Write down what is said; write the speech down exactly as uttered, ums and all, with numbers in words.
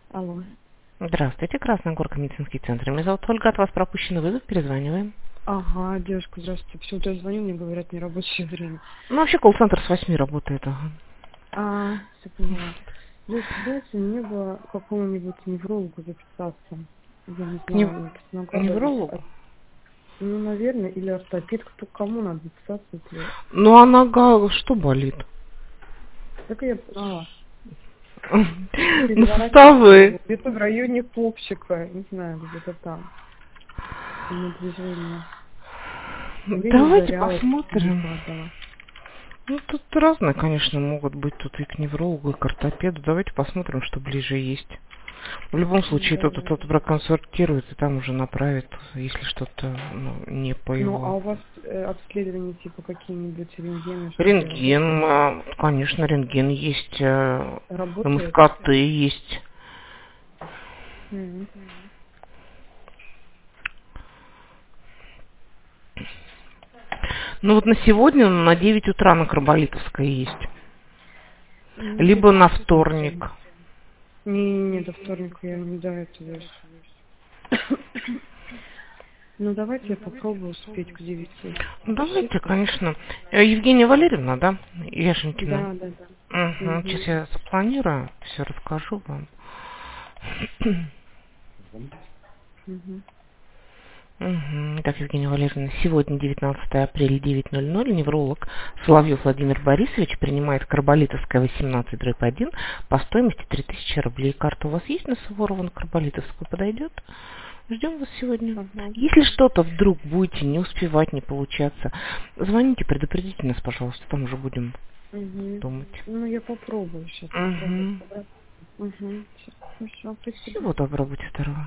Алло. Здравствуйте, Красная Горка, медицинский центр. Меня зовут Ольга, от вас пропущенный вызов, перезваниваем. Ага, девушка, здравствуйте. Почему-то я звоню, мне говорят, нерабочее время. Ну, вообще, колл-центр с восьми работает. Ага. А, все поняла. Девушка, знаете, мне бы к какому-нибудь неврологу записаться. Я не К нев- знаю, ну, просто иногда вот, неврологу? от- ну, наверное, или ортопед, кто к кому надо записаться, если... Ну, а нога что болит? Так я поняла. Ну, Переворачивается суставы. где-то в районе попчика, не знаю, где-то там, напряжение. Или не Давайте заряла, не посмотрим. падала. Ну, тут разные, конечно, могут быть тут и к неврологу, и к ортопеду. Давайте посмотрим, что ближе есть. В любом случае, Да, тот, да, тот да. проконсультирует и там уже направит, если что-то ну, не по Ну, а его. у вас э, обследования типа какие-нибудь рентгены, что делать? Рентген, а, конечно, рентген есть, э, Работает? МСКТ есть. М. Ну вот на сегодня на девять утра на Карболитовской есть. Ну, Либо тогда на посмотрим. вторник. Не, не, не, до вторника я не до этого. Ну, давайте я попробую успеть к девяти. Ну, давайте, Пришлите? конечно. Э, Евгения Валерьевна, да? Яшенькина. Да, да, да. Угу. Сейчас Угу. я запланирую, все расскажу вам. Угу. Угу. Так, Евгения Валерьевна, сегодня девятнадцатое апреля, девять ноль ноль, невролог Соловьев Владимир Борисович принимает Карболитовская восемнадцать дробь один по стоимости три тысячи рублей. Карта у вас есть на Суворова на Карболитовскую? Подойдет? Ждем вас сегодня. Ага. Если что-то вдруг будете не успевать, не получаться, звоните, предупредите нас, пожалуйста, там уже будем Угу. думать. Ну, я попробую сейчас, попробую. Угу. Угу. Хорошо, спасибо. Всего доброго, будьте здоровы.